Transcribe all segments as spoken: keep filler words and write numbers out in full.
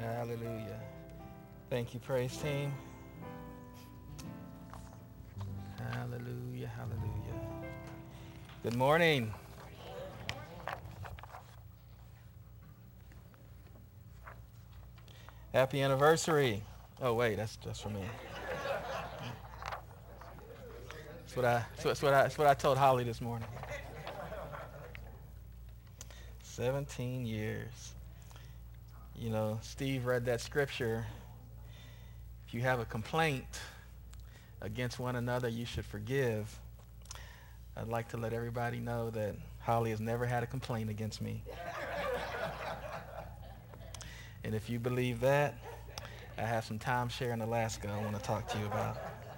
Hallelujah. Thank you, praise team. Hallelujah, hallelujah. Good morning. Happy anniversary. Oh, wait, that's just for me. That's what I, that's what I, that's what I told Holly this morning. seventeen years. You know, Steve read that scripture. If you have a complaint against one another, you should forgive. I'd like to let everybody know that Holly has never had a complaint against me. And if you believe that, I have some timeshare in Alaska I want to talk to you about.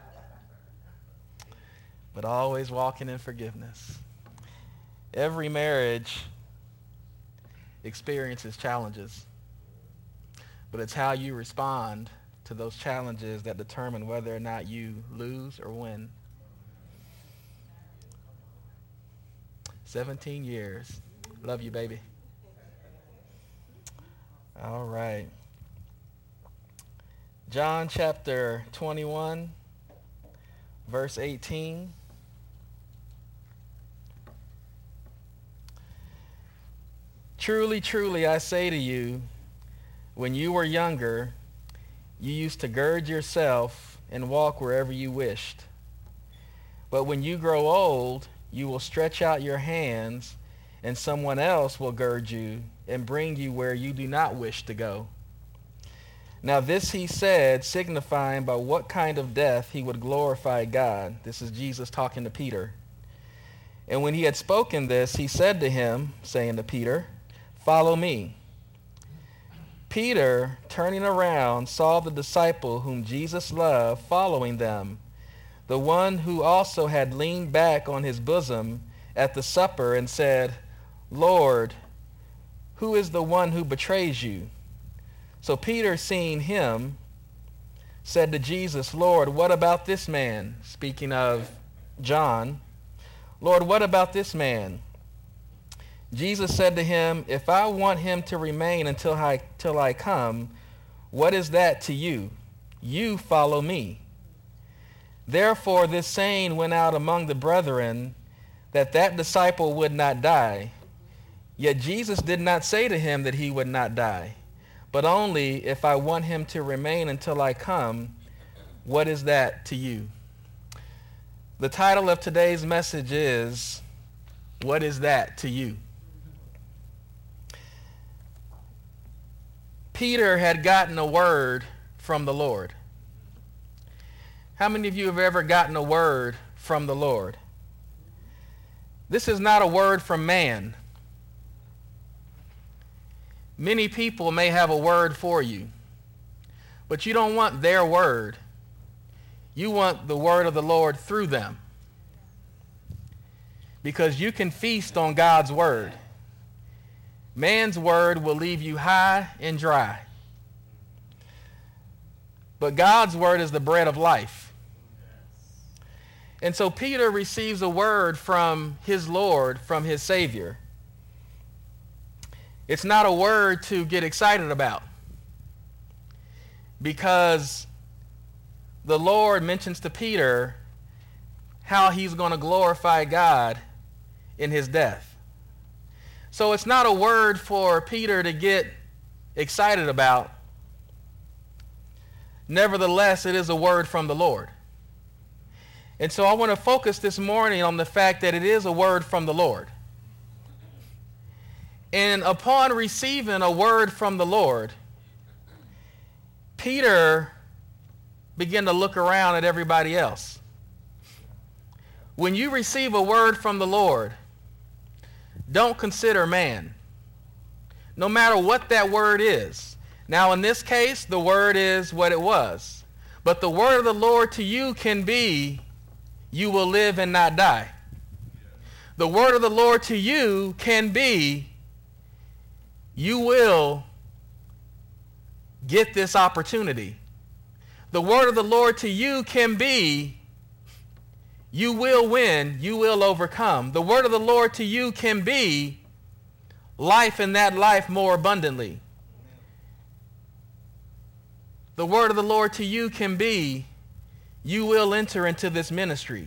But always walking in forgiveness. Every marriage experiences challenges, but it's how you respond to those challenges that determine whether or not you lose or win. seventeen years. Love you, baby. All right. John chapter twenty-one, verse eighteen. Truly, truly, I say to you, when you were younger, you used to gird yourself and walk wherever you wished. But when you grow old, you will stretch out your hands, and someone else will gird you and bring you where you do not wish to go. Now this he said, signifying by what kind of death he would glorify God. This is Jesus talking to Peter. And when he had spoken this, he said to him, saying to Peter, "Follow me." Peter, turning around, saw the disciple whom Jesus loved following them, the one who also had leaned back on his bosom at the supper and said, "Lord, who is the one who betrays you?" So Peter, seeing him, said to Jesus, "Lord, what about this man?" Speaking of John. "Lord, what about this man?" Jesus said to him, "If I want him to remain until I, till I come, what is that to you? You follow me." Therefore this saying went out among the brethren, that that disciple would not die. Yet Jesus did not say to him that he would not die, but only, "If I want him to remain until I come, what is that to you?" The title of today's message is, "What is that to you?" Peter had gotten a word from the Lord. How many of you have ever gotten a word from the Lord? This is not a word from man. Many people may have a word for you, but you don't want their word. You want the word of the Lord through them, because you can feast on God's word. Man's word will leave you high and dry. But God's word is the bread of life. And so Peter receives a word from his Lord, from his Savior. It's not a word to get excited about, because the Lord mentions to Peter how he's going to glorify God in his death. So it's not a word for Peter to get excited about. Nevertheless, it is a word from the Lord. And so I want to focus this morning on the fact that it is a word from the Lord. And upon receiving a word from the Lord, Peter began to look around at everybody else. When you receive a word from the Lord, don't consider man, no matter what that word is. Now, in this case, the word is what it was. But the word of the Lord to you can be, "You will live and not die." The word of the Lord to you can be, "You will get this opportunity." The word of the Lord to you can be, "You will win, you will overcome." The word of the Lord to you can be, "Life and that life more abundantly." the word of the Lord to you can be, you will enter into this ministry.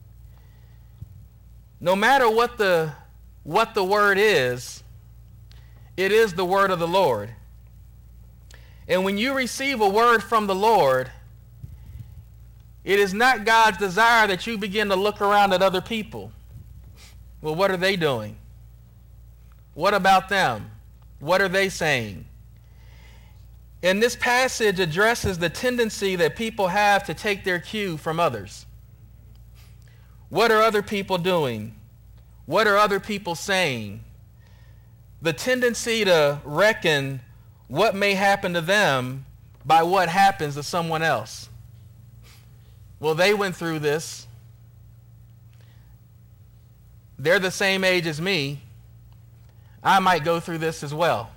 No matter what the, what the word is, it is the word of the Lord. And when you receive a word from the Lord, it is not God's desire that you begin to look around at other people. Well, what are they doing? What about them? What are they saying? And this passage addresses the tendency that people have to take their cue from others. What are other people doing? What are other people saying? The tendency to reckon what may happen to them by what happens to someone else. Well, they went through this. They're the same age as me. I might go through this as well.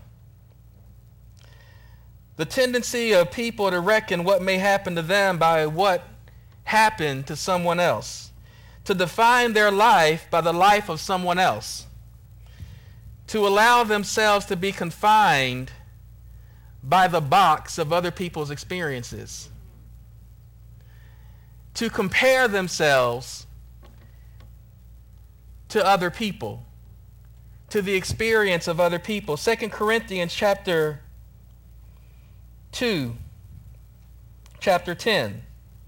The tendency of people to reckon what may happen to them by what happened to someone else. To define their life by the life of someone else. To allow themselves to be confined by the box of other people's experiences. To compare themselves to other people, to the experience of other people. Second Corinthians chapter two, chapter ten,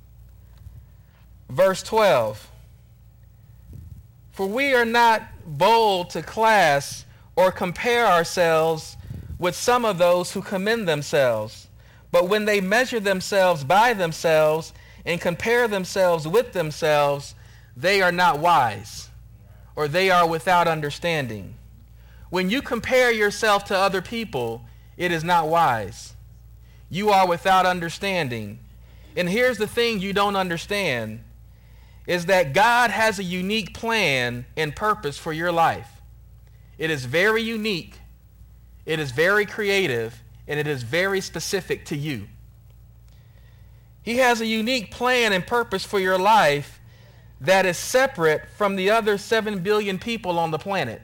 verse twelve. For we are not bold to class or compare ourselves with some of those who commend themselves, but when they measure themselves by themselves and compare themselves with themselves, they are not wise, or they are without understanding. When you compare yourself to other people, it is not wise. You are without understanding. And here's the thing you don't understand, is that God has a unique plan and purpose for your life. It is very unique, it is very creative, and it is very specific to you. He has a unique plan and purpose for your life that is separate from the other seven billion people on the planet.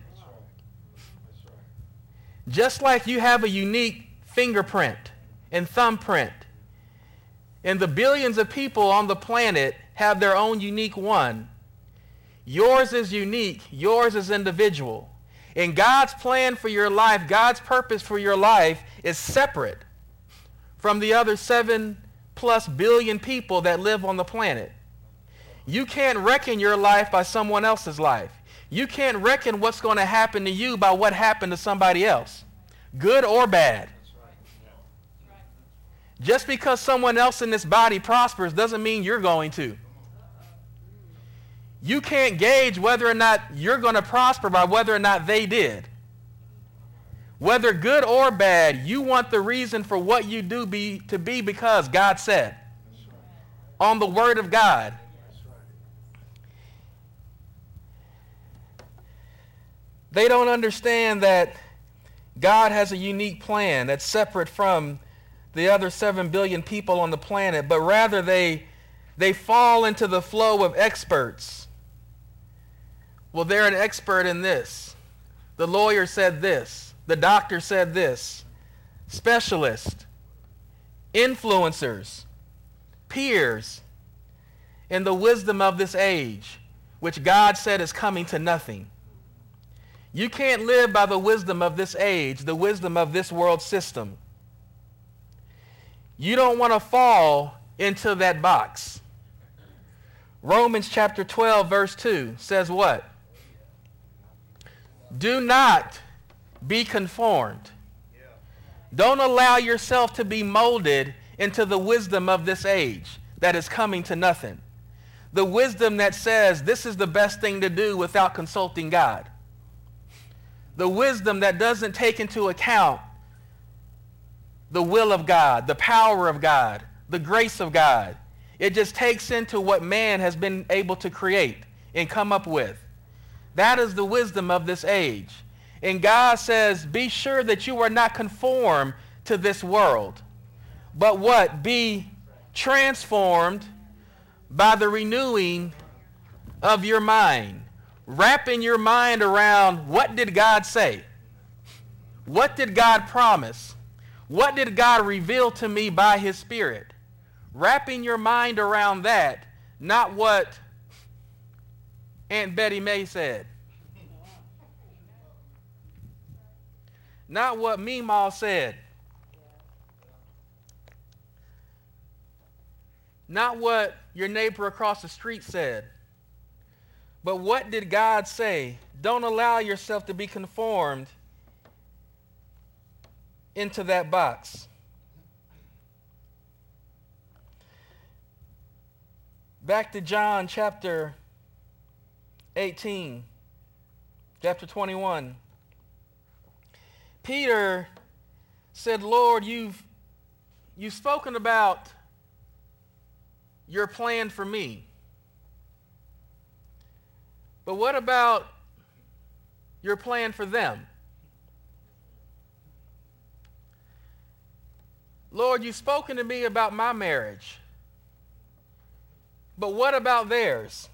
Just like you have a unique fingerprint and thumbprint, and the billions of people on the planet have their own unique one, yours is unique, yours is individual. And God's plan for your life, God's purpose for your life is separate from the other seven plus billion people that live on the planet. You can't reckon your life by someone else's life. You can't reckon what's going to happen to you by what happened to somebody else, good or bad. Just because someone else in this body prospers doesn't mean you're going to. You can't gauge whether or not you're going to prosper by whether or not they did. Whether good or bad, you want the reason for what you do be to be because God said. On the Word of God. They don't understand that God has a unique plan that's separate from the other seven billion people on the planet, but rather they, they fall into the flow of experts. Well, they're an expert in this. The lawyer said this. The doctor said this. Specialist, influencers, peers, and the wisdom of this age, which God said is coming to nothing. You can't live by the wisdom of this age, the wisdom of this world system. You don't want to fall into that box. Romans chapter twelve, verse two says what? Do not be conformed. Don't allow yourself to be molded into the wisdom of this age that is coming to nothing. The wisdom that says this is the best thing to do without consulting God. The wisdom that doesn't take into account the will of God, the power of God, the grace of God. It just takes into what man has been able to create and come up with. That is the wisdom of this age. And God says, be sure that you are not conformed to this world. But what? Be transformed by the renewing of your mind. Wrapping your mind around, what did God say? What did God promise? What did God reveal to me by his Spirit? Wrapping your mind around that, not what Aunt Betty May said. Not what Meemaw said. Not what your neighbor across the street said. But what did God say? Don't allow yourself to be conformed into that box. Back to John chapter eighteen, chapter twenty-one. Peter said, Lord, you've, you've spoken about your plan for me. But what about your plan for them? Lord, you've spoken to me about my marriage. But what about theirs?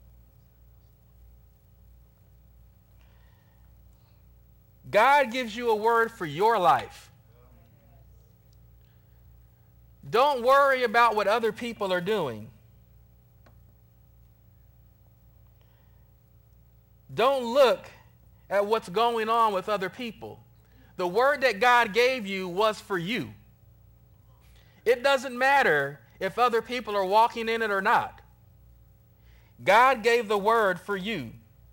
God gives you a word for your life. Don't worry about what other people are doing. Don't look at what's going on with other people. The word that God gave you was for you. It doesn't matter if other people are walking in it or not. God gave the word for you.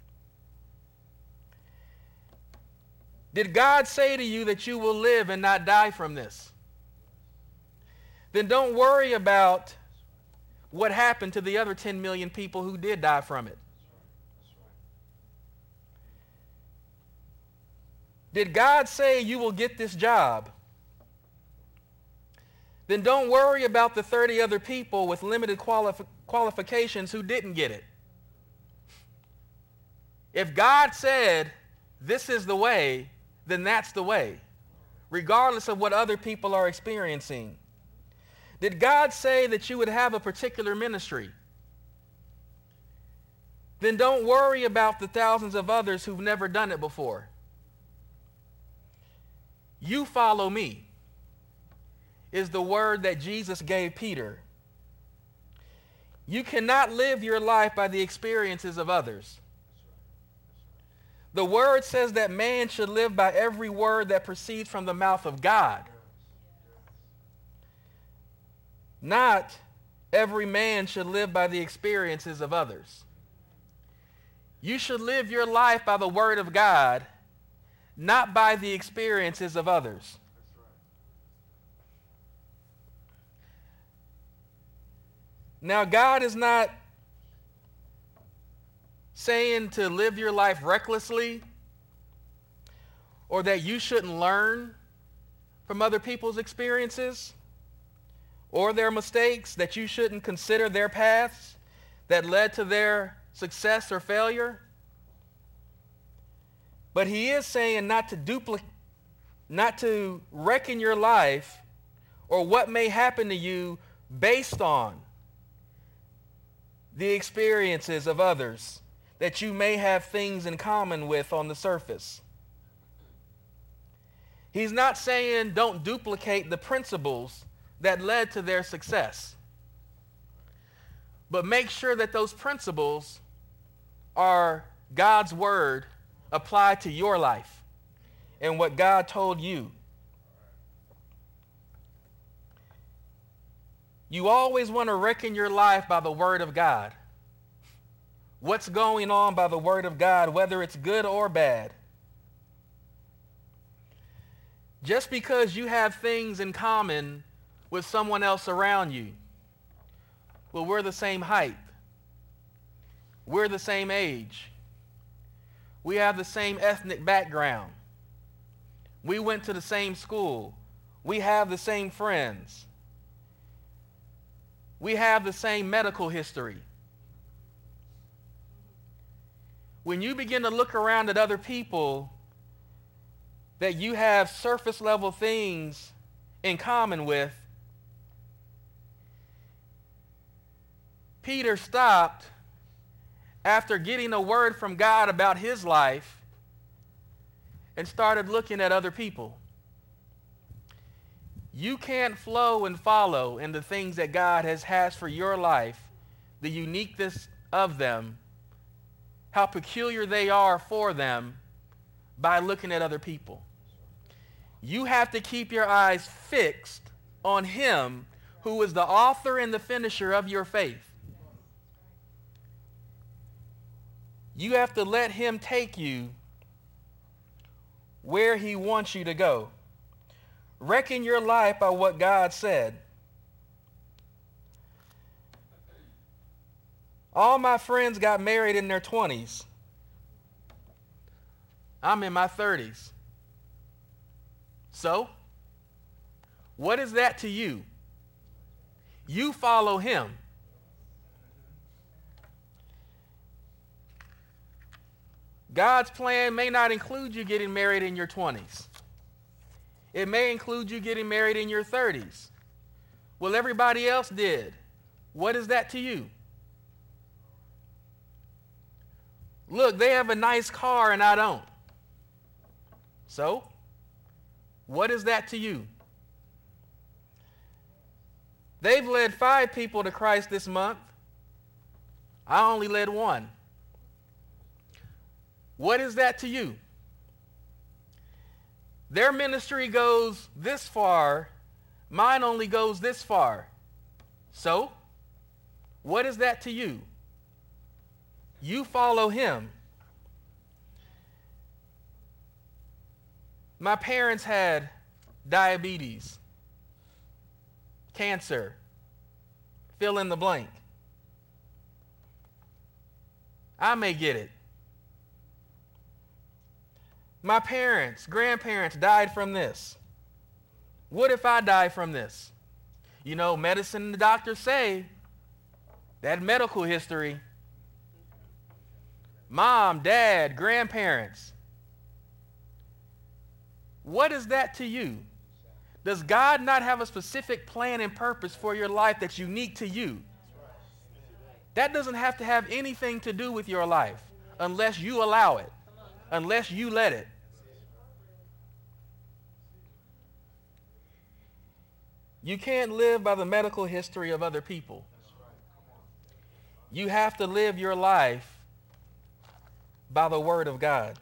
Did God say to you that you will live and not die from this? Then don't worry about what happened to the other ten million people who did die from it. Did God say you will get this job? Then don't worry about the thirty other people with limited qualif- qualifications who didn't get it. If God said this is the way, then that's the way, regardless of what other people are experiencing. Did God say that you would have a particular ministry? Then don't worry about the thousands of others who've never done it before. You follow me is the word that Jesus gave Peter. You cannot live your life by the experiences of others. The word says that man should live by every word that proceeds from the mouth of God. Not every man should live by the experiences of others. You should live your life by the word of God, not by the experiences of others. Now, God is not saying to live your life recklessly or that you shouldn't learn from other people's experiences or their mistakes, that you shouldn't consider their paths that led to their success or failure. But he is saying not to duplicate, not to reckon your life or what may happen to you based on the experiences of others that you may have things in common with on the surface. He's not saying don't duplicate the principles that led to their success, but make sure that those principles are God's word applied to your life and what God told you. You always want to reckon your life by the word of God. What's going on by the word of God, whether it's good or bad. Just because you have things in common with someone else around you, well, we're the same height. We're the same age. We have the same ethnic background. We went to the same school. We have the same friends. We have the same medical history. When you begin to look around at other people that you have surface level things in common with, Peter stopped after getting a word from God about his life and started looking at other people. You can't flow and follow in the things that God has has for your life, the uniqueness of them, how peculiar they are for them, by looking at other people. You have to keep your eyes fixed on him who is the author and the finisher of your faith. You have to let him take you where he wants you to go. Reckon your life by what God said. All my friends got married in their twenties. I'm in my thirties. So, what is that to you? You follow him. God's plan may not include you getting married in your twenties. It may include you getting married in your thirties. Well, everybody else did. What is that to you? Look, they have a nice car and I don't. So, what is that to you? They've led five people to Christ this month. I only led one. What is that to you? Their ministry goes this far. Mine only goes this far. So, what is that to you? You follow him. My parents had diabetes, cancer, fill in the blank. I may get it. My parents, grandparents died from this. What if I die from this? You know, medicine and the doctors say that medical history. Mom, dad, grandparents. What is that to you? Does God not have a specific plan and purpose for your life that's unique to you? That doesn't have to have anything to do with your life unless you allow it, unless you let it. You can't live by the medical history of other people. You have to live your life by the word of God.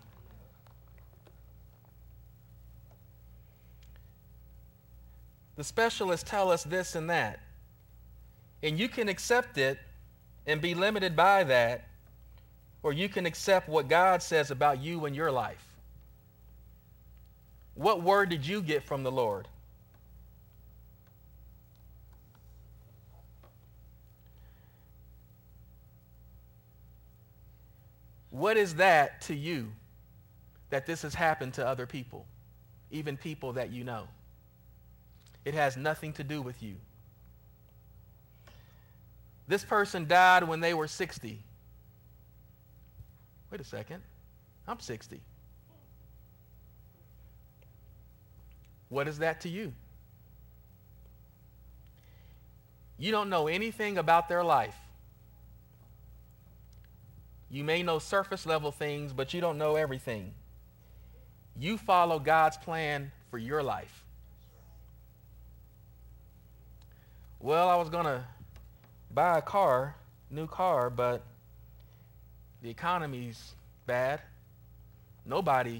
The specialists tell us this and that, and you can accept it and be limited by that, or you can accept what God says about you and your life. What word did you get from the Lord? What is that to you that this has happened to other people, even people that you know? It has nothing to do with you. This person died when they were sixty. Wait a second. I'm sixty. What is that to you? You don't know anything about their life. You may know surface level things, but you don't know everything. You follow God's plan for your life. Well, I was going to buy a car, new car, but the economy's bad. Nobody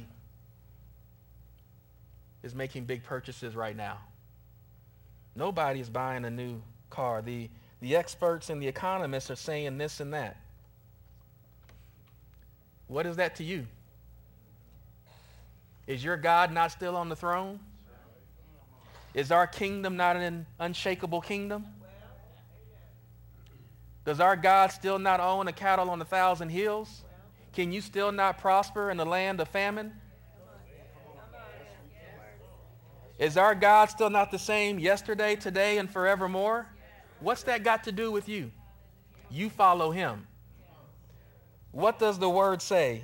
is making big purchases right now. Nobody is buying a new car. The, the experts and the economists are saying this and that. What is that to you? Is your God not still on the throne? Is our kingdom not an unshakable kingdom? Does our God still not own a cattle on a thousand hills? Can you still not prosper in the land of famine? Is our God still not the same yesterday, today, and forevermore? What's that got to do with you? You follow him. What does the word say?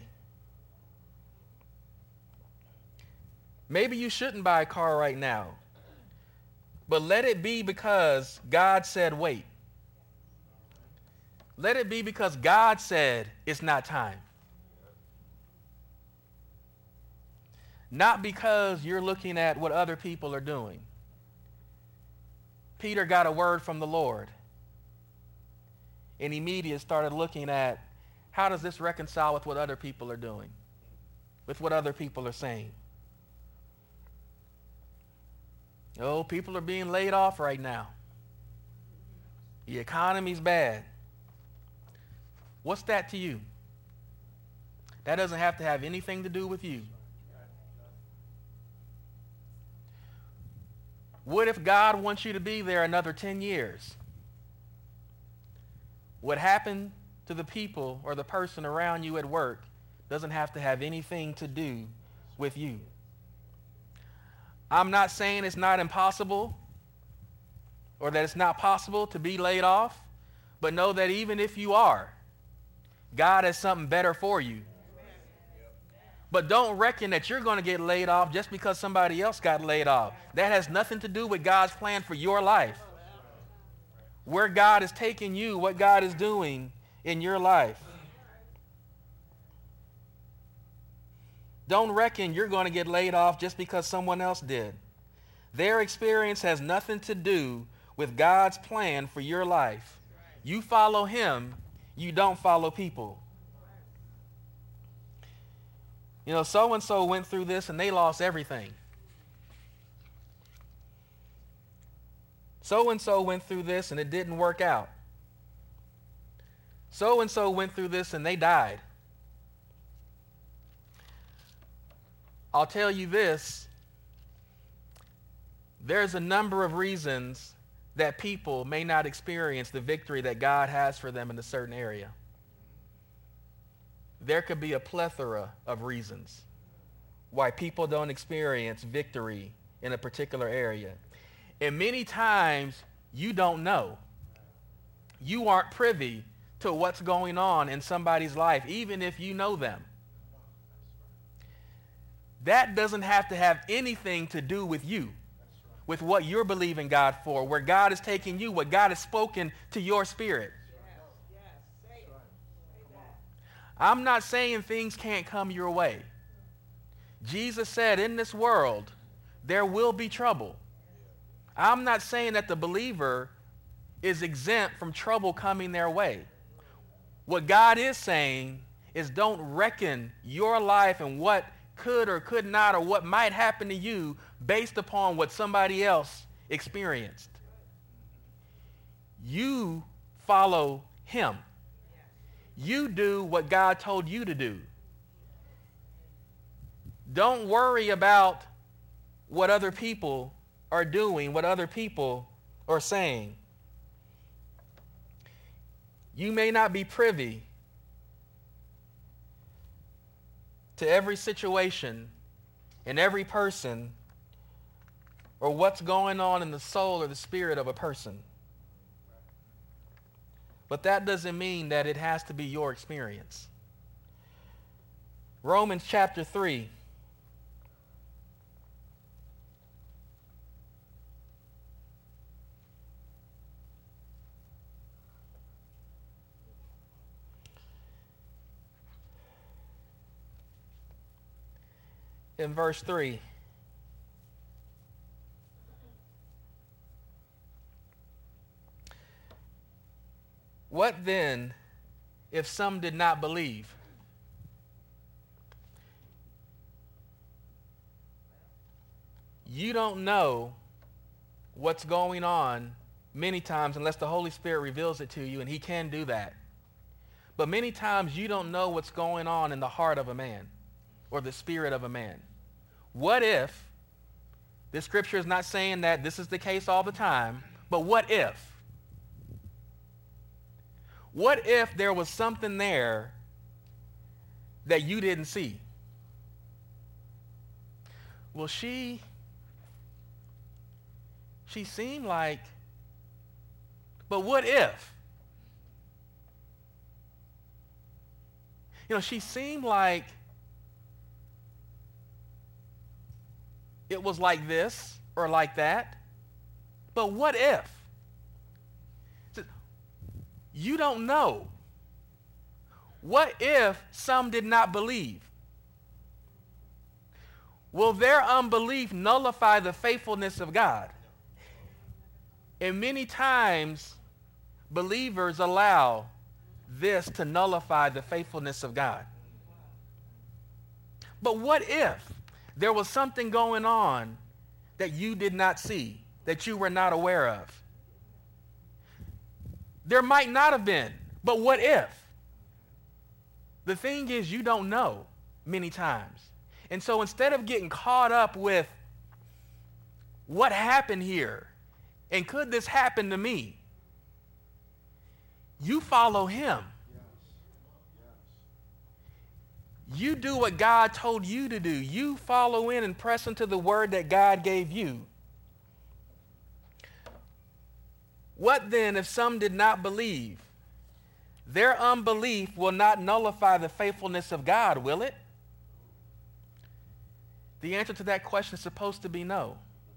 Maybe you shouldn't buy a car right now, but let it be because God said wait. Let it be because God said it's not time. Not because you're looking at what other people are doing. Peter got a word from the Lord. And immediately started looking at, how does this reconcile with what other people are doing? With what other people are saying? Oh, people are being laid off right now. The economy's bad. What's that to you? That doesn't have to have anything to do with you. What if God wants you to be there another ten years? What happened to the people or the person around you at work doesn't have to have anything to do with you. I'm not saying it's not impossible or that it's not possible to be laid off, but know that even if you are, God has something better for you. But don't reckon that you're going to get laid off just because somebody else got laid off. That has nothing to do with God's plan for your life. Where God is taking you, what God is doing in your life. Don't reckon you're going to get laid off just because someone else did. Their experience has nothing to do with God's plan for your life. You follow Him, you don't follow people. You know, so-and-so went through this and they lost everything. So-and-so went through this and it didn't work out. So-and-so went through this and they died. I'll tell you this, there's a number of reasons that people may not experience the victory that God has for them in a certain area. There could be a plethora of reasons why people don't experience victory in a particular area. And many times you don't know. You aren't privy to what's going on in somebody's life, even if you know them. That doesn't have to have anything to do with you, with what you're believing God for, where God is taking you, what God has spoken to your spirit. I'm not saying things can't come your way. Jesus said, in this world, there will be trouble. I'm not saying that the believer is exempt from trouble coming their way. What God is saying is don't reckon your life and what could or could not or what might happen to you based upon what somebody else experienced. You follow Him. You do what God told you to do. Don't worry about what other people are doing, what other people are saying. You may not be privy to every situation and every person or what's going on in the soul or the spirit of a person. But that doesn't mean that it has to be your experience. Romans chapter three. In verse three. What then if some did not believe? You don't know what's going on many times unless the Holy Spirit reveals it to you, and He can do that. But many times you don't know what's going on in the heart of a man or the spirit of a man. What if, this scripture is not saying that this is the case all the time, but what if? What if there was something there that you didn't see? Well, she, she seemed like, but what if? You know, she seemed like it was like this or like that, but what if? You don't know. What if some did not believe? Will their unbelief nullify the faithfulness of God? And many times, believers allow this to nullify the faithfulness of God. But what if there was something going on that you did not see, that you were not aware of? There might not have been, but what if? The thing is, you don't know many times. And so instead of getting caught up with what happened here, and could this happen to me, you follow him. You do what God told you to do. You follow in and press into the word that God gave you. What then if some did not believe? Their unbelief will not nullify the faithfulness of God, will it? The answer to that question is supposed to be no.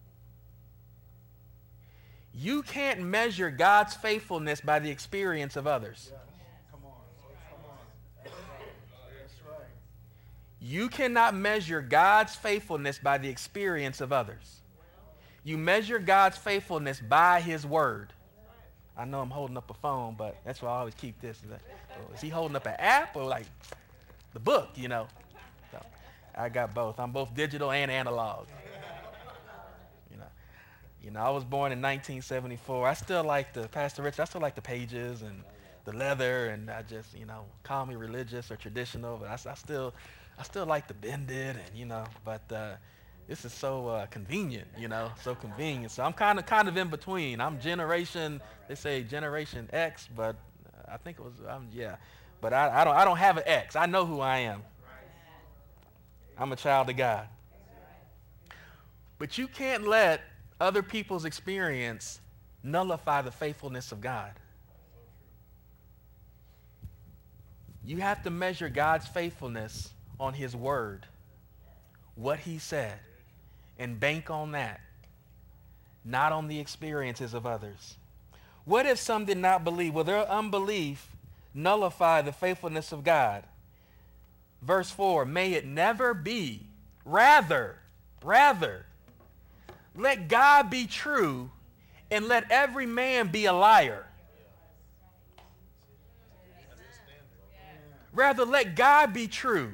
You can't measure God's faithfulness by the experience of others. Yes. Come on. Come on. That's right. That's right. You cannot measure God's faithfulness by the experience of others. You measure God's faithfulness by his word. I know I'm holding up a phone, but that's why I always keep this. Is, that, oh, is he holding up an app or like the book, you know? So I got both. I'm both digital and analog. You know, you know, I was born in nineteen seventy-four. I still like the, Pastor Rich, I still like the pages and the leather, and I just, you know, call me religious or traditional, but I, I still, I still like to bend it, and, you know, but uh, this is so uh, convenient, you know, so convenient. So I'm kind of kind of in between. I'm generation, they say generation X, but I think it was, um, yeah. But I, I don't I don't have an X. I know who I am. I'm a child of God. But you can't let other people's experience nullify the faithfulness of God. You have to measure God's faithfulness on his word, what he said, and bank on that, not on the experiences of others. What if some did not believe? Will their unbelief nullify the faithfulness of God? Verse four, may it never be. Rather, rather, let God be true and let every man be a liar. Rather, let God be true.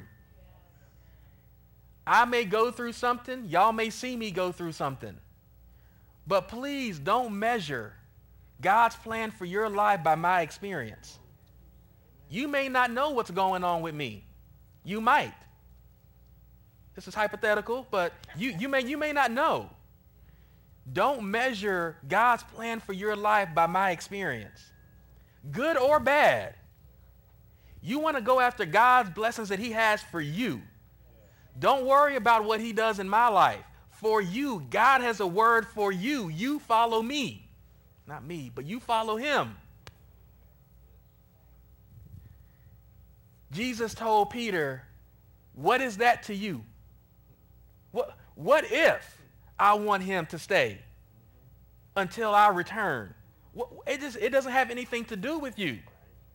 I may go through something. Y'all may see me go through something. But please don't measure God's plan for your life by my experience. You may not know what's going on with me. You might. This is hypothetical, but you, you, may, you may not know. Don't measure God's plan for your life by my experience, good or bad. You want to go after God's blessings that he has for you. Don't worry about what he does in my life. For you, God has a word for you. You follow me. Not me, but you follow him. Jesus told Peter, what is that to you? What, what if I want him to stay until I return? What, it, just, it doesn't have anything to do with you.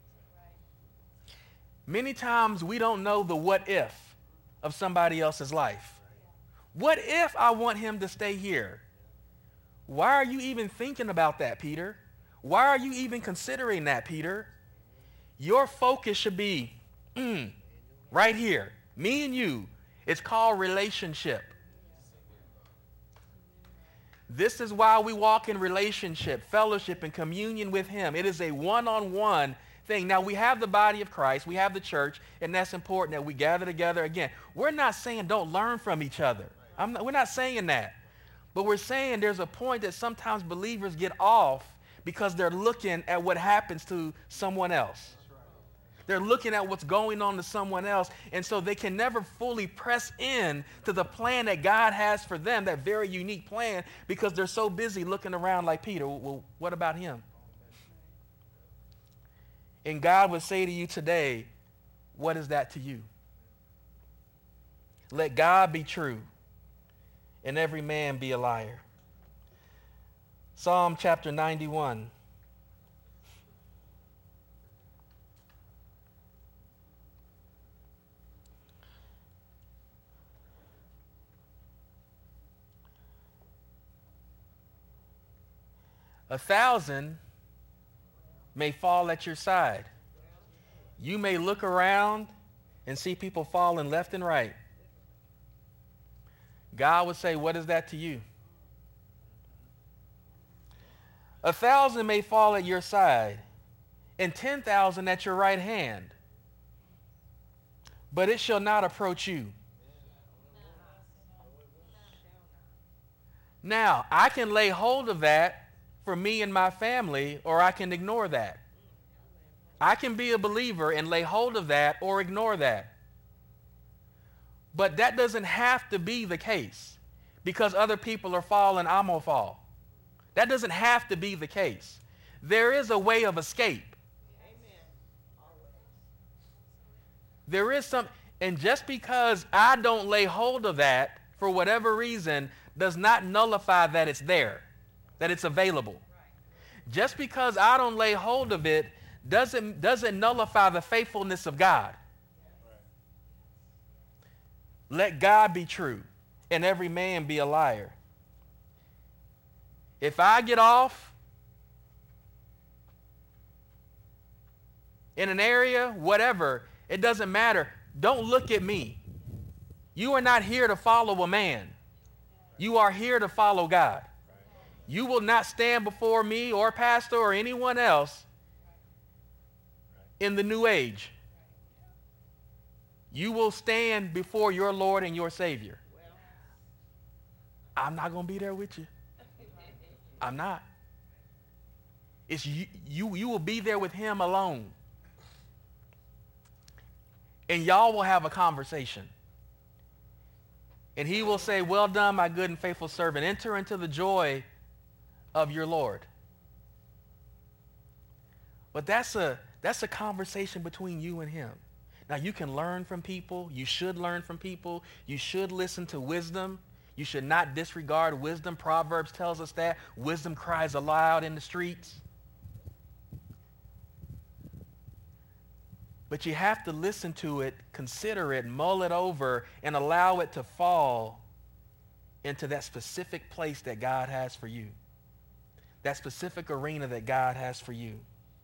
Many times we don't know the what if of somebody else's life. What if I want him to stay here? Why are you even thinking about that, Peter? Why are you even considering that, Peter? Your focus should be mm, right here, me and you. It's called relationship. This is why we walk in relationship, fellowship, and communion with him. It is a one-on-one thing. Now, we have the body of Christ, we have the church, and that's important that we gather together. Again, we're not saying don't learn from each other. I'm not, we're not saying that. But we're saying there's a point that sometimes believers get off because they're looking at what happens to someone else. They're looking at what's going on to someone else, and so they can never fully press in to the plan that God has for them, that very unique plan, because they're so busy looking around like Peter. Well, what about him? And God would say to you today, what is that to you? Let God be true and every man be a liar. Psalm chapter ninety-one. A thousand may fall at your side. You may look around and see people falling left and right. God would say, what is that to you? A thousand may fall at your side and ten thousand at your right hand, but it shall not approach you. Now, I can lay hold of that for me and my family, or I can ignore that. I can be a believer and lay hold of that or ignore that. But that doesn't have to be the case. Because other people are falling, I'm going to fall. That doesn't have to be the case. There is a way of escape. There is some, and just because I don't lay hold of that for whatever reason does not nullify that it's there, that it's available. Just because I don't lay hold of it doesn't, doesn't nullify the faithfulness of God. Let God be true and every man be a liar. If I get off in an area, whatever, it doesn't matter. Don't look at me. You are not here to follow a man. You are here to follow God. You will not stand before me or pastor or anyone else in the new age. You will stand before your Lord and your Savior. I'm not going to be there with you. I'm not. It's you, you, you will be there with him alone. And y'all will have a conversation. And he will say, well done, my good and faithful servant. Enter into the joy of your Lord. But that's a, that's a conversation between you and him. Now, you can learn from people. You should learn from people. You should listen to wisdom. You should not disregard wisdom. Proverbs tells us that. Wisdom cries aloud in the streets. But you have to listen to it, consider it, mull it over, and allow it to fall into that specific place that God has for you. That specific arena that God has for you.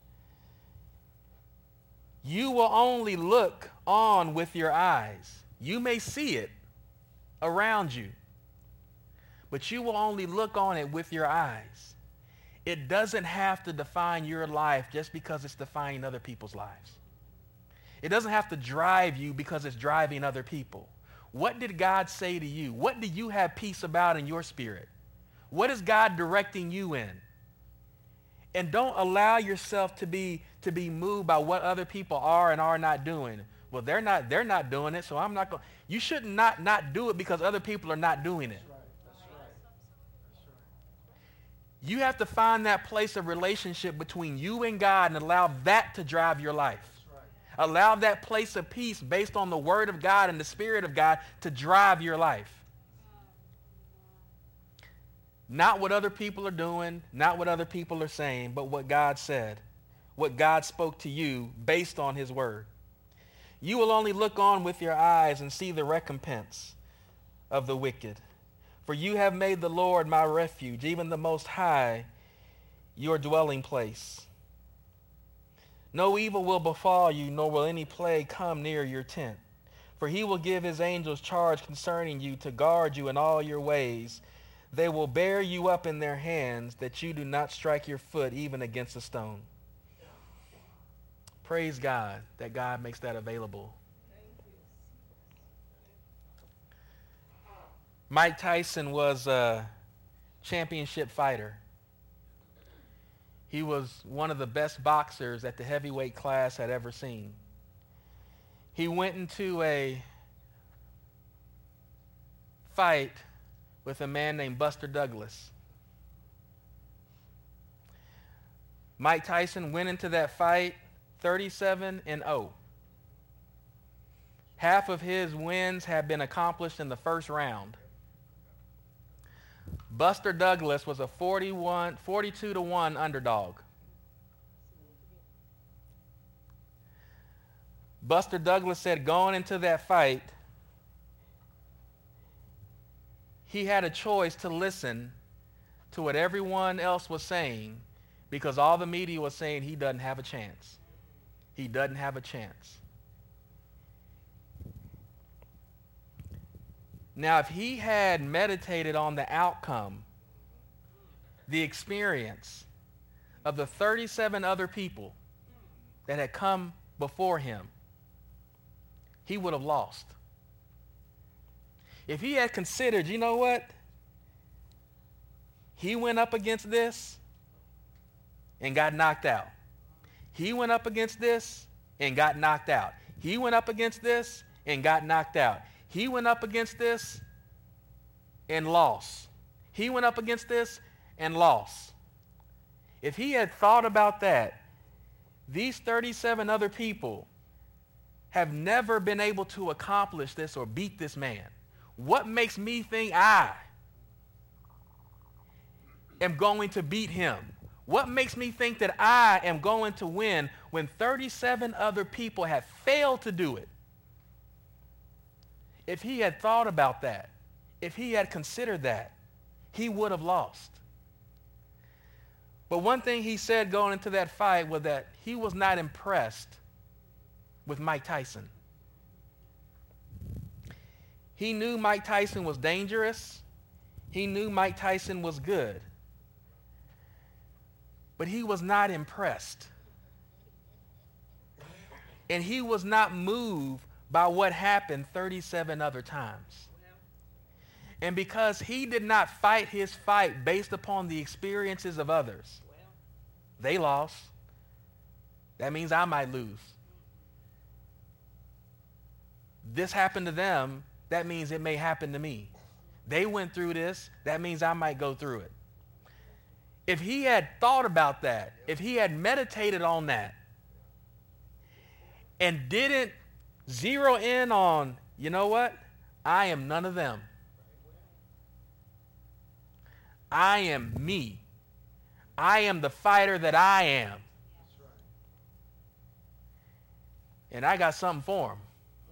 You will only look on with your eyes. You may see it around you, but you will only look on it with your eyes. It doesn't have to define your life just because it's defining other people's lives. It doesn't have to drive you because it's driving other people. What did God say to you? What do you have peace about in your spirit? What is God directing you in? And don't allow yourself to be to be moved by what other people are and are not doing. Well, they're not they're not doing it, so I'm not going. You should not not do it because other people are not doing it. That's right. That's right. That's right. You have to find that place of relationship between you and God and allow that to drive your life. That's right. Allow that place of peace based on the Word of God and the Spirit of God to drive your life. Not what other people are doing, not what other people are saying, but what God said, what God spoke to you based on his word. You will only look on with your eyes and see the recompense of the wicked. For you have made the Lord my refuge, even the Most High, your dwelling place. No evil will befall you, nor will any plague come near your tent. For he will give his angels charge concerning you to guard you in all your ways. They will bear you up in their hands, that you do not strike your foot even against a stone. Praise God that God makes that available. Mike Tyson was a championship fighter. He was one of the best boxers that the heavyweight class had ever seen. He went into a fight with a man named Buster Douglas. Mike Tyson went into that fight thirty-seven and oh. Half of his wins had been accomplished in the first round. Buster Douglas was a forty-one, forty-two to one underdog. Buster Douglas said going into that fight, he had a choice to listen to what everyone else was saying, because all the media was saying he doesn't have a chance. He doesn't have a chance. Now, if he had meditated on the outcome, the experience of the thirty-seven other people that had come before him, he would have lost. If he had considered, you know what? He went up against this and got knocked out. He went up against this and got knocked out. He went up against this and got knocked out. He went up against this and lost. He went up against this and lost. If he had thought about that, these thirty-seven other people have never been able to accomplish this or beat this man. What makes me think I am going to beat him? What makes me think that I am going to win when thirty-seven other people have failed to do it? If he had thought about that, if he had considered that, he would have lost. But one thing he said going into that fight was that he was not impressed with Mike Tyson. He knew Mike Tyson was dangerous. He knew Mike Tyson was good. But he was not impressed. And he was not moved by what happened thirty-seven other times. And because he did not fight his fight based upon the experiences of others, they lost. That means I might lose. This happened to them. That means it may happen to me. They went through this. That means I might go through it. If he had thought about that, if he had meditated on that, and didn't zero in on, you know what? I am none of them. I am me. I am the fighter that I am. And I got something for him.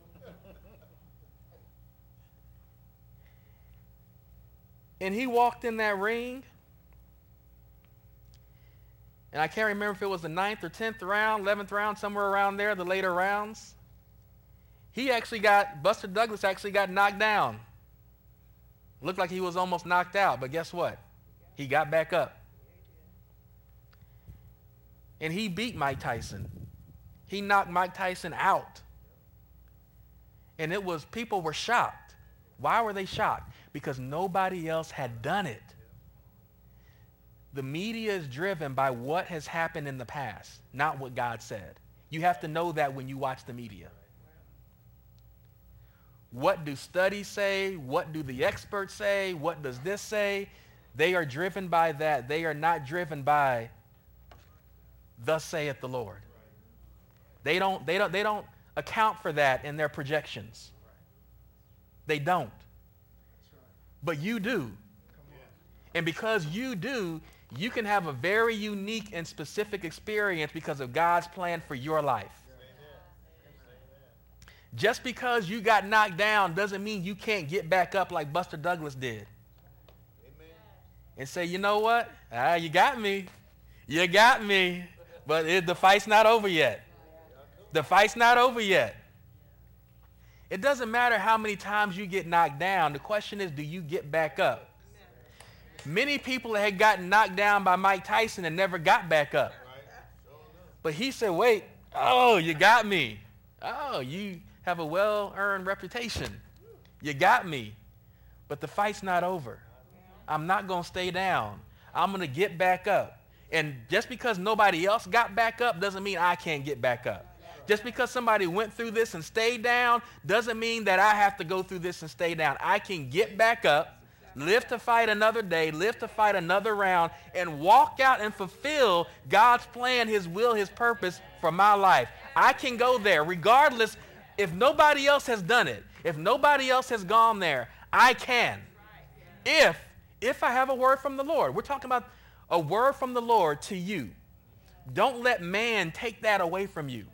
And he walked in that ring, and I can't remember if it was the ninth or tenth round, eleventh round, somewhere around there, the later rounds. He actually got, Buster Douglas actually got knocked down. Looked like he was almost knocked out, but guess what? He got back up. And he beat Mike Tyson. He knocked Mike Tyson out. And it was, people were shocked. Why were they shocked? Because nobody else had done it. The media is driven by what has happened in the past, not what God said. You have to know that when you watch the media. What do studies say? What do the experts say? What does this say? They are driven by that. They are not driven by thus saith the Lord. They don't, they don't, they don't account for that in their projections. They don't. But you do. And because you do, you can have a very unique and specific experience because of God's plan for your life. Just because you got knocked down doesn't mean you can't get back up like Buster Douglas did. And say, you know what? Ah, you got me. You got me. But it, the fight's not over yet. The fight's not over yet. It doesn't matter how many times you get knocked down. The question is, do you get back up? Many people had gotten knocked down by Mike Tyson and never got back up. But he said, wait, oh, you got me. Oh, you have a well-earned reputation. You got me. But the fight's not over. I'm not going to stay down. I'm going to get back up. And just because nobody else got back up doesn't mean I can't get back up. Just because somebody went through this and stayed down doesn't mean that I have to go through this and stay down. I can get back up, live to fight another day, live to fight another round, and walk out and fulfill God's plan, His will, His purpose for my life. I can go there regardless if nobody else has done it. If nobody else has gone there, I can. If, if I have a word from the Lord. We're talking about a word from the Lord to you. Don't let man take that away from you.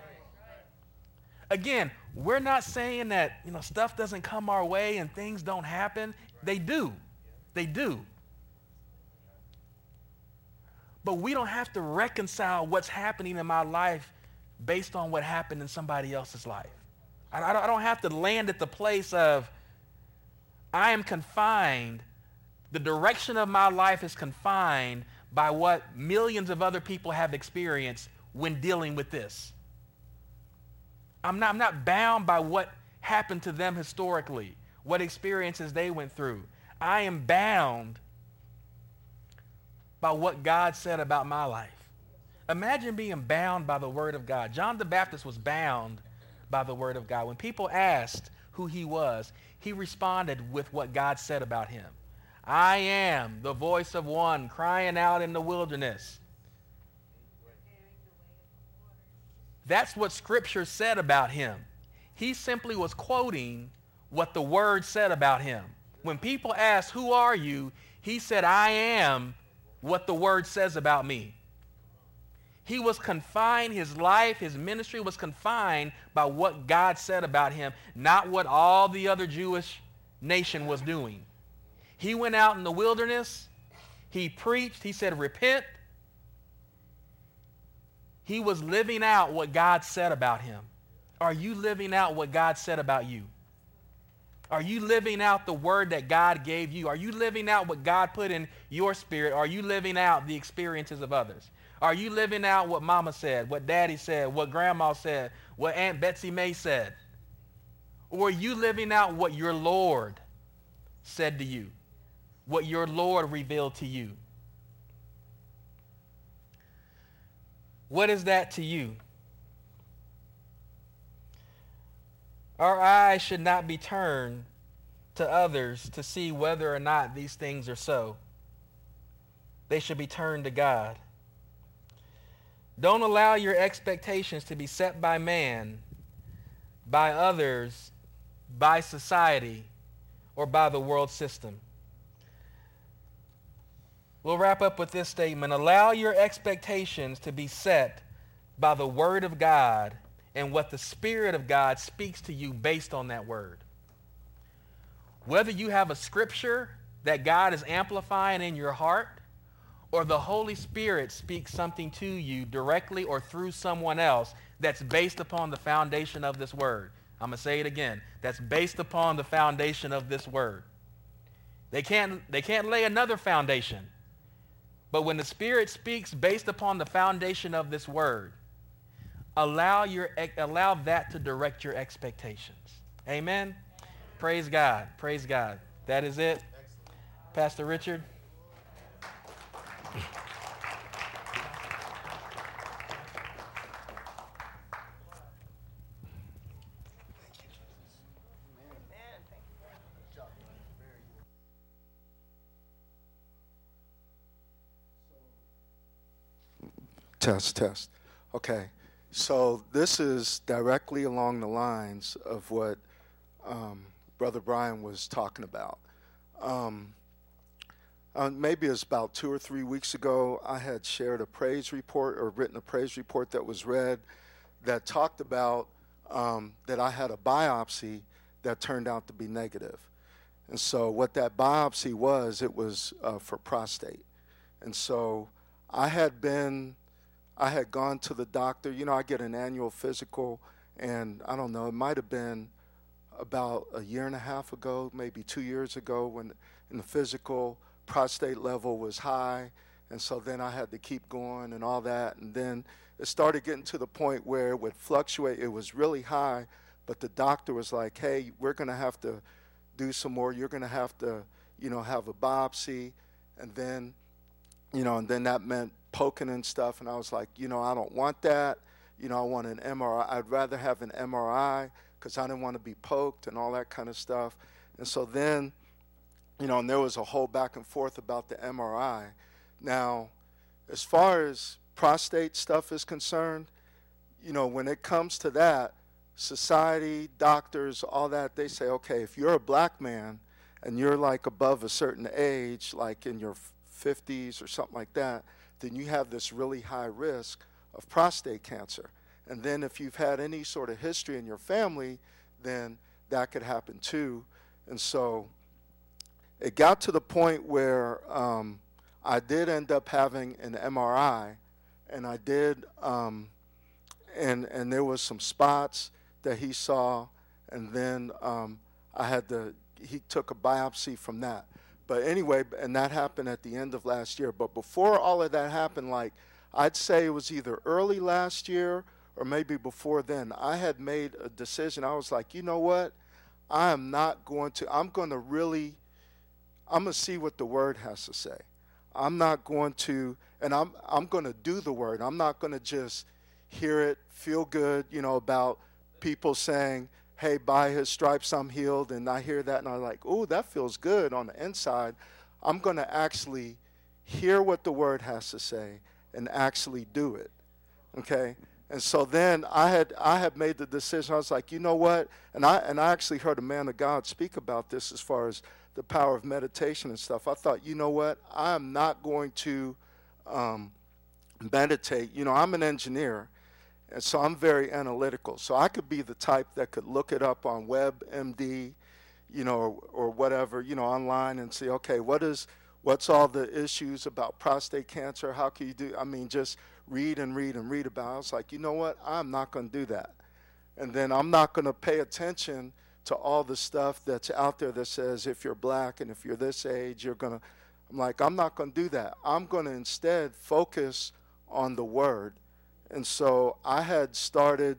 Again, we're not saying that, you know, stuff doesn't come our way and things don't happen. They do. They do. But we don't have to reconcile what's happening in my life based on what happened in somebody else's life. I, I, don't, I don't have to land at the place of I am confined. The direction of my life is confined by what millions of other people have experienced when dealing with this. I'm not, I'm not bound by what happened to them historically, what experiences they went through. I am bound by what God said about my life. Imagine being bound by the word of God. John the Baptist was bound by the word of God. When people asked who he was, he responded with what God said about him. I am the voice of one crying out in the wilderness. That's what Scripture said about him. He simply was quoting what the Word said about him. When people asked, who are you? He said, I am what the Word says about me. He was confined, his life, his ministry was confined by what God said about him, not what all the other Jewish nation was doing. He went out in the wilderness, he preached, he said, repent. He was living out what God said about him. Are you living out what God said about you? Are you living out the word that God gave you? Are you living out what God put in your spirit? Are you living out the experiences of others? Are you living out what mama said, what daddy said, what grandma said, what Aunt Betsy May said? Or are you living out what your Lord said to you, what your Lord revealed to you? What is that to you? Our eyes should not be turned to others to see whether or not these things are so. They should be turned to God. Don't allow your expectations to be set by man, by others, by society, or by the world system. We'll wrap up with this statement. Allow your expectations to be set by the Word of God and what the Spirit of God speaks to you based on that Word. Whether you have a scripture that God is amplifying in your heart, or the Holy Spirit speaks something to you directly or through someone else that's based upon the foundation of this Word. I'm going to say it again. That's based upon the foundation of this Word. They can't, they can't lay another foundation. But when the Spirit speaks based upon the foundation of this Word, allow, your, allow that to direct your expectations. Amen? Amen. Praise God. Praise God. That is it. Excellent. Pastor Richard. Test, test. Okay, so this is directly along the lines of what um, Brother Brian was talking about. Um, uh, maybe it was about two or three weeks ago, I had shared a praise report or written a praise report that was read that talked about um, that I had a biopsy that turned out to be negative. And so what that biopsy was, it was uh, for prostate. And so I had been... I had gone to the doctor. You know, I get an annual physical, and I don't know, it might have been about a year and a half ago, maybe two years ago, when in the physical, prostate level was high, and so then I had to keep going and all that, and then it started getting to the point where it would fluctuate. It was really high, but the doctor was like, hey, we're going to have to do some more. You're going to have to, you know, have a biopsy, and then, you know, and then that meant poking and stuff, and I was like, you know, I don't want that. You know, I want an M R I. I'd rather have an M R I because I didn't want to be poked and all that kind of stuff. And so then, you know, and there was a whole back and forth about the M R I. Now, as far as prostate stuff is concerned, you know, when it comes to that, society, doctors, all that, they say, okay, if you're a black man and you're like above a certain age, like in your fifties or something like that, then you have this really high risk of prostate cancer. And then if you've had any sort of history in your family, then that could happen too. And so it got to the point where um, I did end up having an M R I, and I did, um, and and there was some spots that he saw, and then um, I had to, he took a biopsy from that. But anyway, and that happened at the end of last year. But before all of that happened, like, I'd say it was either early last year or maybe before then, I had made a decision. I was like, you know what? I am not going to, I'm going to really, I'm going to see what the Word has to say. I'm not going to, and I'm I'm going to do the Word. I'm not going to just hear it, feel good, you know, about people saying, hey, by his stripes I'm healed, and I hear that and I'm like, oh, that feels good on the inside. I'm going to actually hear what the Word has to say and actually do it, okay? And so then I had I had made the decision. I was like, you know what? And I and I actually heard a man of God speak about this as far as the power of meditation and stuff. I thought, you know what? I am not going to um, meditate. You know, I'm an engineer, and so I'm very analytical. So I could be the type that could look it up on WebMD, you know, or, or whatever, you know, online and see, okay, what is what's all the issues about prostate cancer? How can you do? I mean, just read and read and read about it. I was like, you know what? I'm not going to do that. And then I'm not going to pay attention to all the stuff that's out there that says if you're black and if you're this age, you're going to. I'm like, I'm not going to do that. I'm going to instead focus on the Word. And so I had started,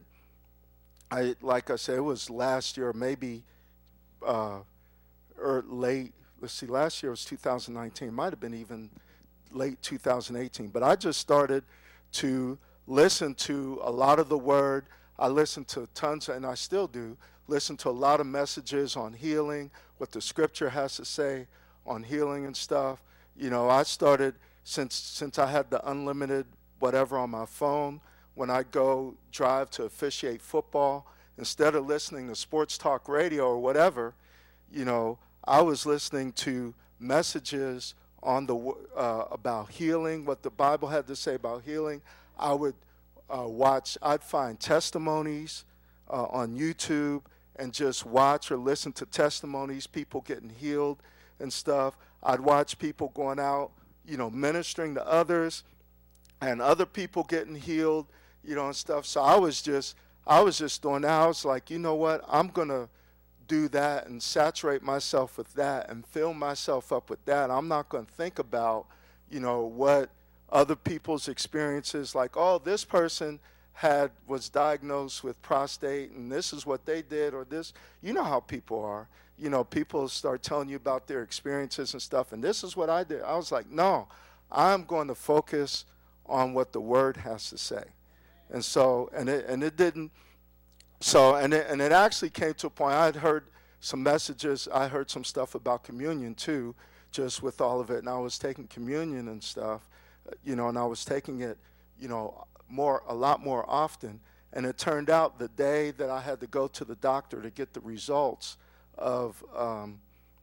I like I said, it was last year, maybe uh, or late. Let's see, last year was two thousand nineteen. It might have been even late two thousand eighteen. But I just started to listen to a lot of the Word. I listened to tons, of, and I still do, listen to a lot of messages on healing, what the Scripture has to say on healing and stuff. You know, I started, since since I had the unlimited whatever on my phone, when I go drive to officiate football, instead of listening to sports talk radio or whatever, you know, I was listening to messages on the uh, about healing, what the Bible had to say about healing. I would uh, watch, I'd find testimonies uh, on YouTube and just watch or listen to testimonies, people getting healed and stuff. I'd watch people going out, you know, ministering to others and other people getting healed, you know, and stuff. So I was just, I was just doing that. I was like, you know what, I'm going to do that and saturate myself with that and fill myself up with that. I'm not going to think about, you know, what other people's experiences, like, oh, this person had was diagnosed with prostate and this is what they did, or this. You know how people are. You know, people start telling you about their experiences and stuff, and this is what I did. I was like, no, I'm going to focus on what the Word has to say. And so, and it and it didn't. So, and it, and it actually came to a point, I had heard some messages, I heard some stuff about communion too, just with all of it, and I was taking communion and stuff, you know, and I was taking it, you know, more, a lot more often, and it turned out the day that I had to go to the doctor to get the results of, um,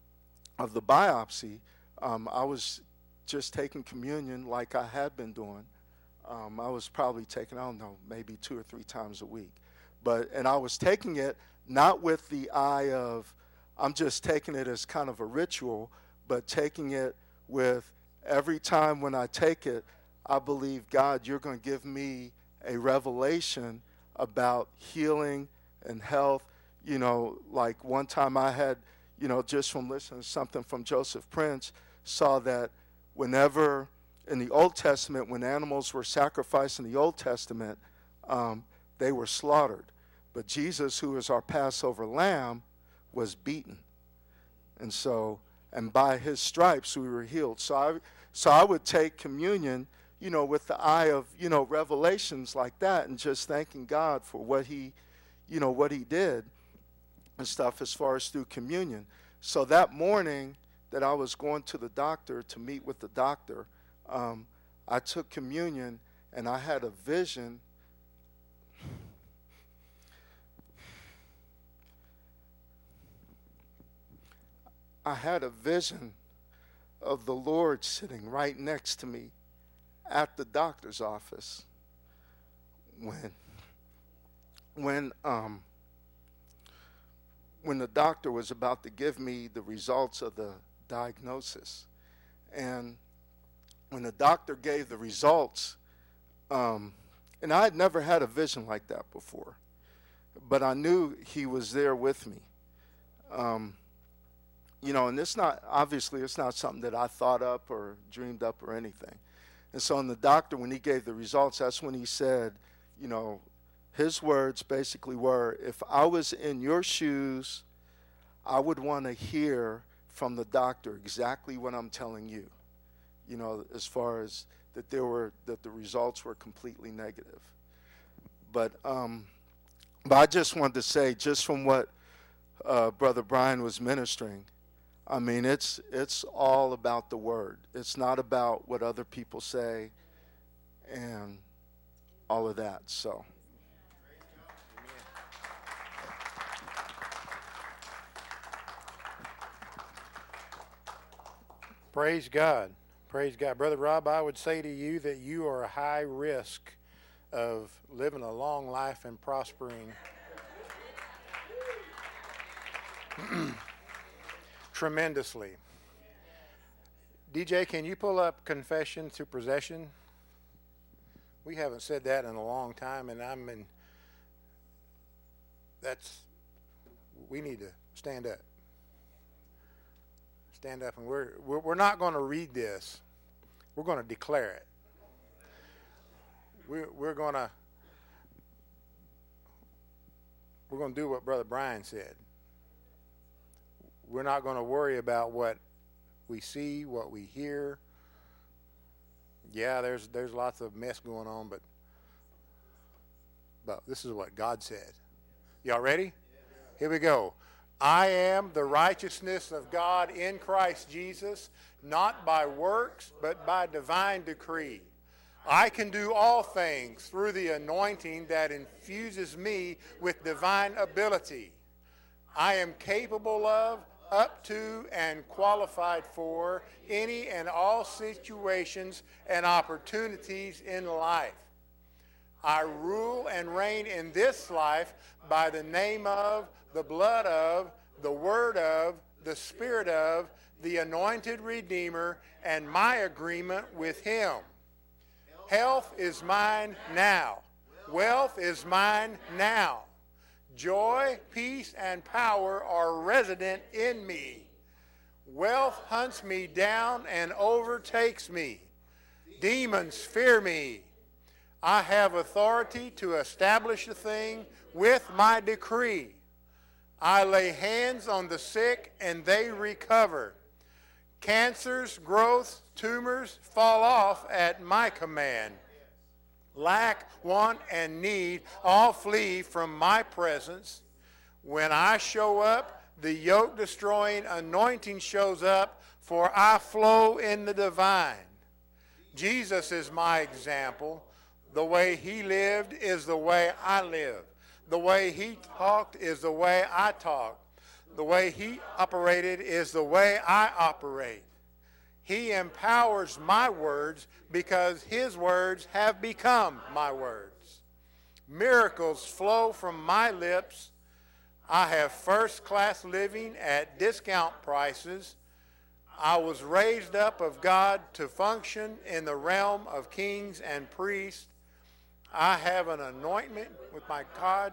of the biopsy, um, I was just taking communion like I had been doing. Um, I was probably taking, I don't know, maybe two or three times a week. But, and I was taking it not with the eye of, I'm just taking it as kind of a ritual, but taking it with every time when I take it, I believe, God, you're going to give me a revelation about healing and health. You know, like one time I had, you know, just from listening to something from Joseph Prince, saw that whenever in the Old Testament, when animals were sacrificed in the Old Testament, um, they were slaughtered. But Jesus, who is our Passover lamb, was beaten. And so, and by his stripes we were healed. So I, so I would take communion, you know, with the eye of, you know, revelations like that, and just thanking God for what he, you know, what he did and stuff as far as through communion. So that morning that I was going to the doctor to meet with the doctor, um, I took communion and I had a vision. I had a vision of the Lord sitting right next to me at the doctor's office when when um when the doctor was about to give me the results of the diagnosis. And when the doctor gave the results, um, and I had never had a vision like that before, but I knew he was there with me. Um, you know, and it's not, obviously, it's not something that I thought up or dreamed up or anything. And so, in the doctor, when he gave the results, that's when he said, you know, his words basically were, if I was in your shoes, I would want to hear from the doctor exactly what I'm telling you, you know, as far as that there were, that the results were completely negative. But, um, but I just wanted to say, just from what uh, Brother Brian was ministering, I mean, it's it's all about the word. It's not about what other people say and all of that. So. Praise God. Praise God. Brother Rob, I would say to you that you are a high risk of living a long life and prospering tremendously. D J, can you pull up confession to possession? We haven't said that in a long time, and I'm in, that's, we need to stand up. Stand up, and we're, we're, we're not going to read this. We're going to declare it. We're, we're going to, we're going to do what Brother Brian said. We're not going to worry about what we see, what we hear. Yeah, there's there's lots of mess going on, but but this is what God said. Y'all ready? Here we go. I am the righteousness of God in Christ Jesus, not by works, but by divine decree. I can do all things through the anointing that infuses me with divine ability. I am capable of, up to, and qualified for any and all situations and opportunities in life. I rule and reign in this life by the name of, the blood of, the word of, the spirit of, the anointed Redeemer, and my agreement with him. Health is mine now. Wealth is mine now. Joy, peace, and power are resident in me. Wealth hunts me down and overtakes me. Demons fear me. I have authority to establish a thing with my decree. I lay hands on the sick and they recover. Cancers, growths, tumors fall off at my command. Lack, want, and need all flee from my presence. When I show up, the yoke-destroying anointing shows up, for I flow in the divine. Jesus is my example. The way he lived is the way I live. The way he talked is the way I talk. The way he operated is the way I operate. He empowers my words because his words have become my words. Miracles flow from my lips. I have first-class living at discount prices. I was raised up of God to function in the realm of kings and priests. I have an anointment with my God,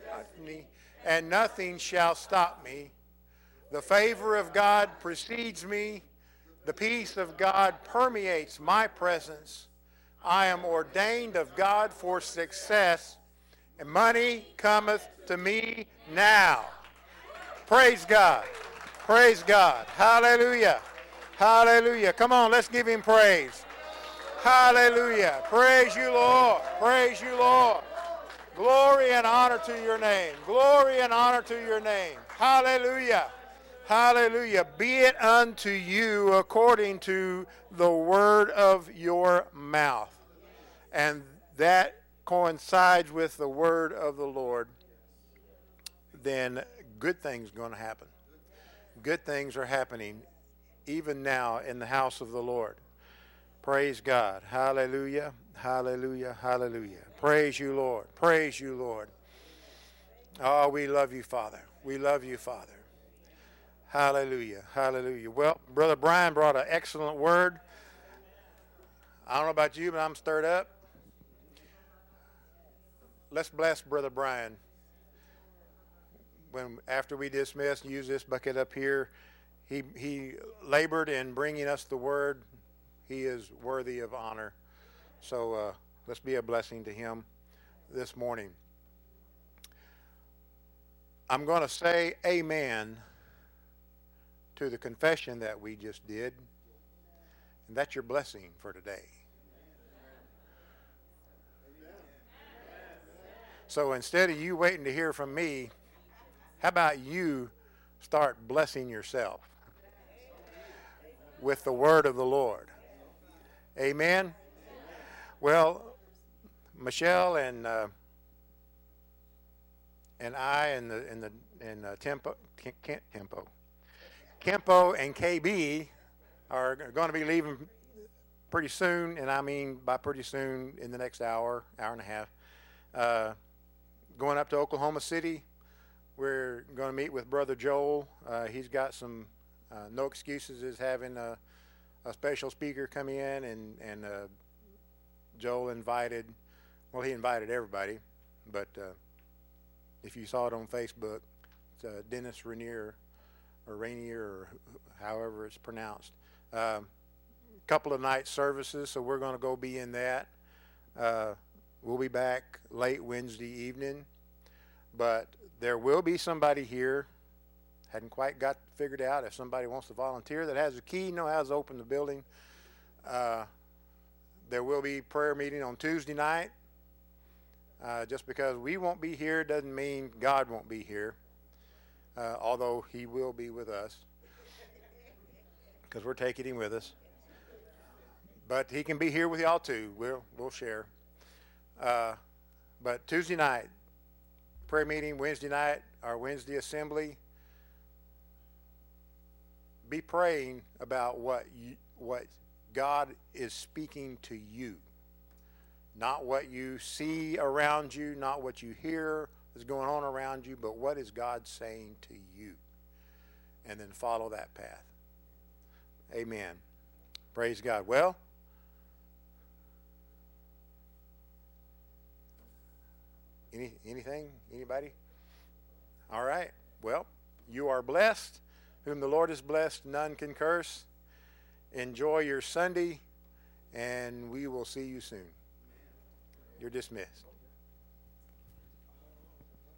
and nothing shall stop me. The favor of God precedes me. The peace of God permeates my presence. I am ordained of God for success, and money cometh to me now. Praise God. Praise God. Hallelujah. Hallelujah. Come on, let's give him praise. Hallelujah. Praise you, Lord. Praise you, Lord. Glory and honor to your name. Glory and honor to your name. Hallelujah. Hallelujah. Be it unto you according to the word of your mouth. And that coincides with the word of the Lord. Then good things are going to happen. Good things are happening even now in the house of the Lord. Praise God. Hallelujah. Hallelujah. Hallelujah. Praise you, Lord. Praise you, Lord. Oh, we love you, Father. We love you, Father. Hallelujah. Hallelujah. Well, Brother Brian brought an excellent word. I don't know about you, but I'm stirred up. Let's bless Brother Brian. When after we dismiss and use this bucket up here, he he labored in bringing us the word. He is worthy of honor. So uh, let's be a blessing to him this morning. I'm going to say amen to the confession that we just did. And that's your blessing for today. So instead of you waiting to hear from me, how about you start blessing yourself with the word of the Lord? Amen? Well, Michelle and uh, and I and the and the and uh, Tempo Kempo Tempo Kempo and K B are going to be leaving pretty soon, and I mean by pretty soon in the next hour, hour and a half. Uh, going up to Oklahoma City. We're going to meet with Brother Joel. Uh, he's got some uh, no excuses is having a, a special speaker come in, and and uh, Joel invited. Well, he invited everybody, but uh, if you saw it on Facebook, it's uh, Dennis Rainier or Rainier or however it's pronounced. A um, couple of night services, so we're going to go be in that. Uh, we'll be back late Wednesday evening, but there will be somebody here. Hadn't quite got figured out if somebody wants to volunteer that has a key, know how to open the building. Uh, there will be prayer meeting on Tuesday night. Uh, just because we won't be here doesn't mean God won't be here, uh, although he will be with us because we're taking him with us. But he can be here with y'all too. We'll, we'll share. Uh, but Tuesday night, prayer meeting, Wednesday night, our Wednesday assembly. Be praying about what you, what God is speaking to you. Not what you see around you, not what you hear is going on around you, but what is God saying to you? And then follow that path. Amen. Praise God. Well, any anything? Anybody? All right. Well, you are blessed. Whom the Lord has blessed, none can curse. Enjoy your Sunday, and we will see you soon. You're dismissed.